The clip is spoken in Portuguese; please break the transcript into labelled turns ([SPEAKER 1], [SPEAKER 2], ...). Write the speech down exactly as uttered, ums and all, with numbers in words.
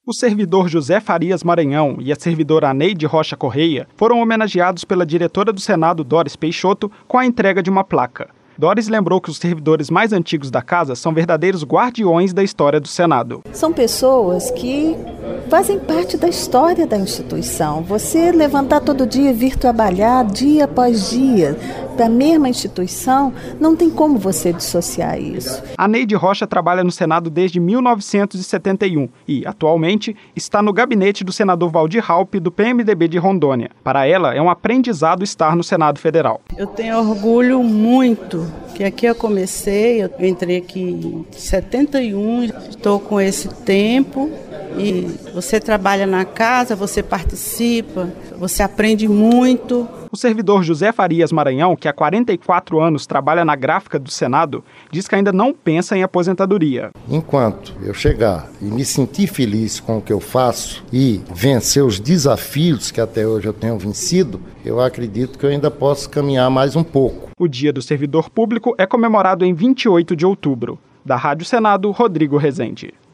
[SPEAKER 1] O servidor José Farias Maranhão e a servidora Aneide Rocha Correia foram homenageados pela diretora do Senado, Doris Peixoto, com a entrega de uma placa. Doris lembrou que os servidores mais antigos da casa são verdadeiros guardiões da história do Senado.
[SPEAKER 2] São pessoas que fazem parte da história da instituição. Você levantar todo dia e vir trabalhar dia após dia para a mesma instituição, não tem como você dissociar isso.
[SPEAKER 1] A Neide Rocha trabalha no Senado desde mil novecentos e setenta e um e, atualmente, está no gabinete do senador Valdir Raupp, do P M D B de Rondônia. Para ela, é um aprendizado estar no Senado Federal.
[SPEAKER 3] Eu tenho orgulho muito que aqui eu comecei, eu entrei aqui em setenta e um, estou com esse tempo e você trabalha na casa, você participa, você aprende muito.
[SPEAKER 1] O servidor José Farias Maranhão, que há quarenta e quatro anos trabalha na gráfica do Senado, diz que ainda não pensa em aposentadoria.
[SPEAKER 4] Enquanto eu chegar e me sentir feliz com o que eu faço e vencer os desafios que até hoje eu tenho vencido, eu acredito que eu ainda posso caminhar mais um pouco.
[SPEAKER 1] O Dia do Servidor Público é comemorado em vinte e oito de outubro. Da Rádio Senado, Rodrigo Rezende.